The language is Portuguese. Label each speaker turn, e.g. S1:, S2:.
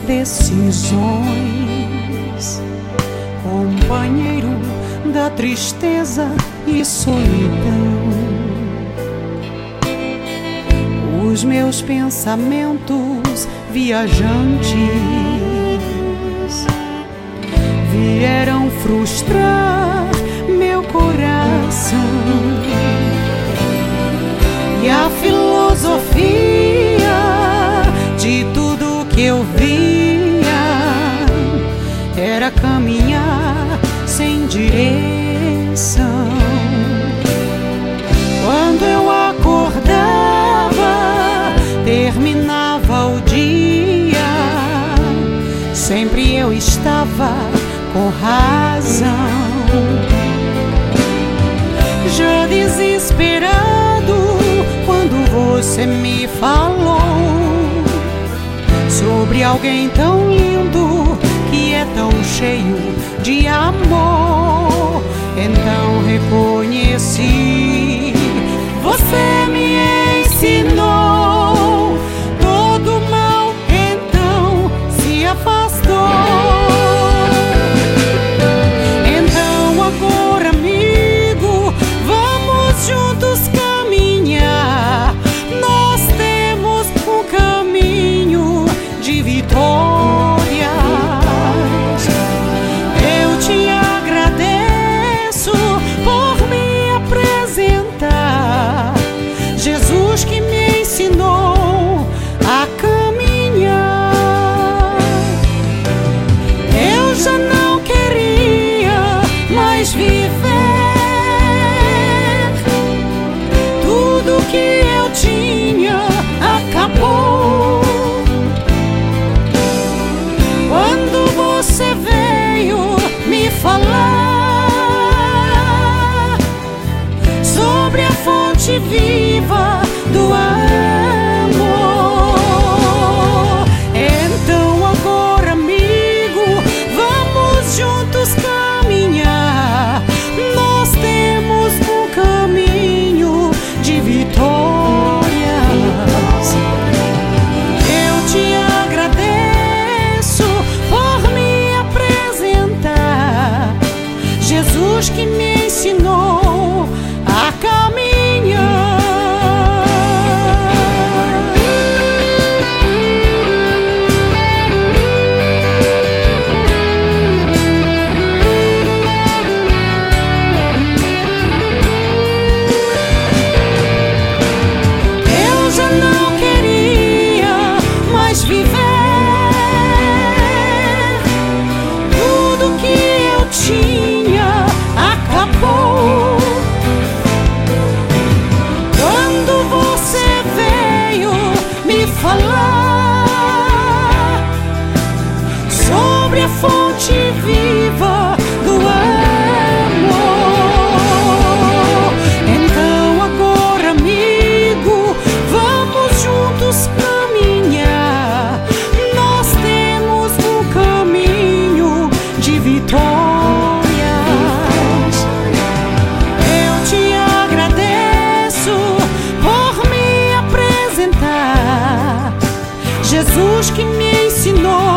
S1: decisões, companheiro da tristeza e solidão. Os meus pensamentos viajantes vieram frustrar meu coração, e a filosofia de tudo que eu via era caminhar sem direção. Quando eu acordava, terminava o dia, sempre eu estava com razão. Já desesperado, quando você me falou sobre alguém tão lindo que é tão cheio de amor, então reconheci. Você me ensinou, todo mal então se afastou. Então agora, amigo, vamos juntos caminhar. Nós temos um caminho de vitórias. Eu te agradeço por me apresentar Jesus, que me ensinou a caminhar. Eu já não queria mais viver, tudo que eu tinha acabou. Quando você veio me falar sobre a fonte viva do amor, então agora, amigo, vamos juntos caminhar. Nós temos um caminho de vitórias. Eu te agradeço por me apresentar Jesus, que me ensinou a caminhar. Eu já não queria mais viver, tudo que eu tinha acabou. Quando você veio me falar sobre a fonte viva do amor, então agora, amigo, vamos juntos caminhar. Nós temos um caminho de vitórias. Eu te agradeço por me apresentar Jesus, que me ensinou